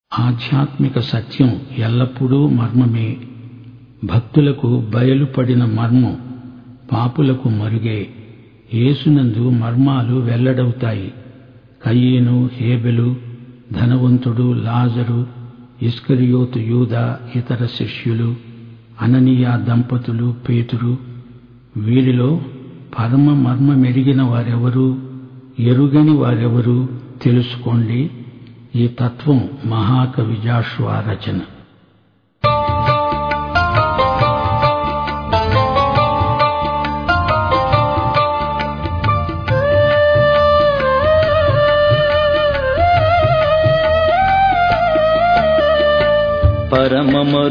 ఆధ్యాత్మిక సత్యం ఎల్లప్పుడూ మర్మమే. భక్తులకు బయలుపడిన మర్మం పాపులకు మరుగే. యేసునందు మర్మాలు వెల్లడవుతాయి. కయీను, హేబెలు, ధనవంతుడు, లాజరు, ఇస్కరియోతు యూదా, ఇతర శిష్యులు, అననీయ దంపతులు, పేతురు, వీరిలో పరమ మర్మమెరిగిన వారెవరు, ఎరుగని వారెవరు తెలుసుకోండి. ఈ తత్వం మహాకవి జాషువా రచన. పరమ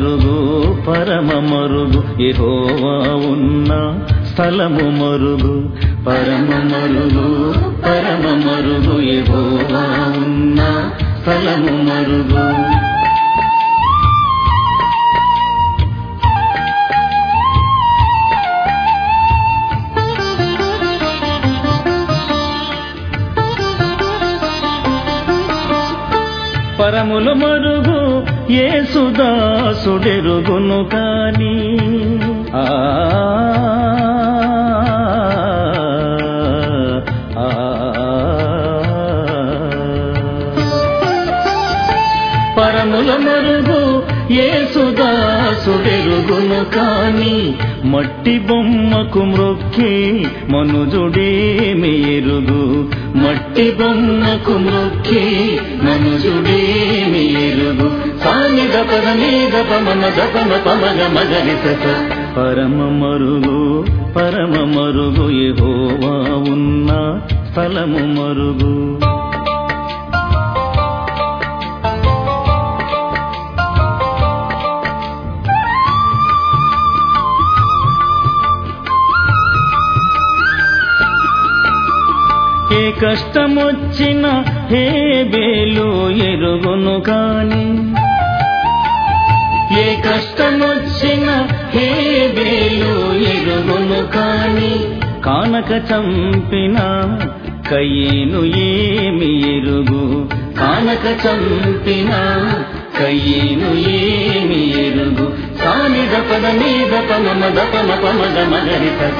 మరుగు యెహోవా ఉన్న స్థలము మరుగు. పరమ మరుగు యెహోవా ఉన్న స్థలము మరుగు. పరముల మరుగు యేసుదాసుడెరుగును కాని పరముల మరుగు యేసుదాసుడెరుగును కాని మట్టి బొమ్మకు మ్రొక్కి మనుజుడేమి ఎరుగు. మట్టి బొమ్మకు మ్రొక్కి మనుజుడేమి ఎరుగు. సాని దపద మీద పమన దపన పమగ మగరిసత. పరమ మరుగు యెహోవా ఉన్న స్థలము మరుగు. ఏ కష్టమొచ్చిన హేబెలు ఎరుగును కాని. ఏ కష్టమొచ్చిన హేబెలు ఎరుగును కాని. కానక చంపిన కయీను ఏమి ఎరుగు. కానక చంపిన కయీను ఏమి ఎరుగు. సాని దపద మీద పమమ దపమ పమగ మగరిసత.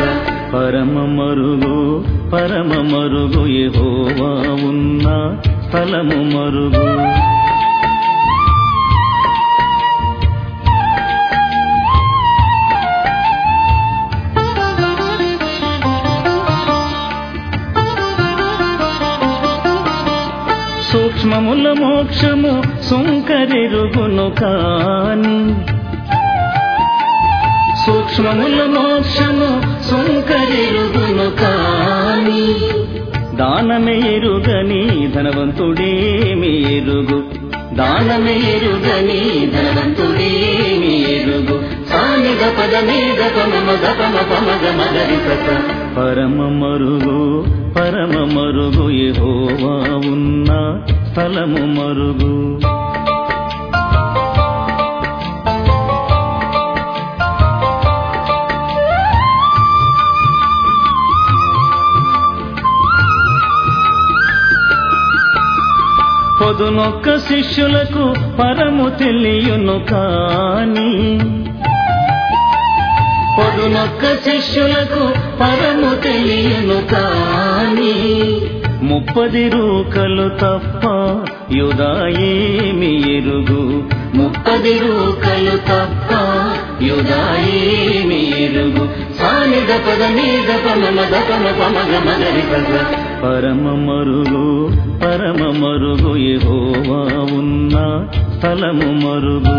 పరమ మరుగు యెహోవా ఉన్న స్థలము మరుగు. సూక్ష్మముల మోక్షము సుంకరెరుగును కాని. సూక్ష్మముల మోక్షము సుంకరెరుగును కాని. దానమే ఎరుగని ధనవంతుడేమి ఎరుగు. దానమే ఎరుగని ధనవంతుడేమి ఎరుగు. సాని దపద మీద పమమ దపమ పమగ మగరిసత. పరమ మరుగు యెహోవా ఉన్న స్థలము మరుగు. పొదునొక్క శిష్యులకు పరము తెలియును కాని. పొదునొక్క శిష్యులకు పరము తెలియును కాని. 30 రూకలు తప్ప యూదా ఏమి ఎరుగు. 30 రూకలు తప్ప యూదా ఏమి ఎరుగు. సాని దపద మీద పమమ దపమ పమగ మగరిసత. పరమ మరుగు యెహోవా ఉన్న స్థలము మరుగు.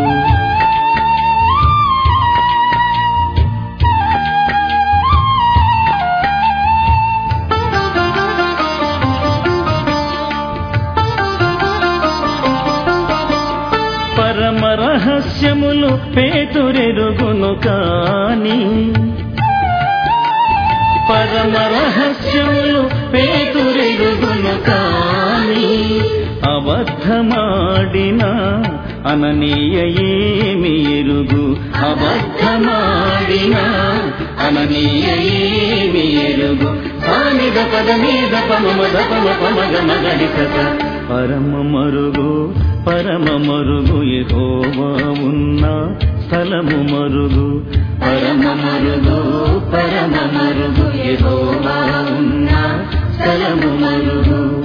పరమ రహస్యములు పేతురెరుగును కాని. పరమ రహస్యములు పేతురెరుగును కాని. అబద్ధమాడిన అననీయ ఏమి ఎరుగు. అబద్ధమాడిన అననీయ ఏమి ఎరుగు. సాని దపద మీద పమమ దపమ పమగ మగరిసత. పరమ పరమ మరుగు యెహోవా ఉన్న స్థలము మరుగు పరమ మరుగు యెహోవా ఉన్న స్థలము మరుగు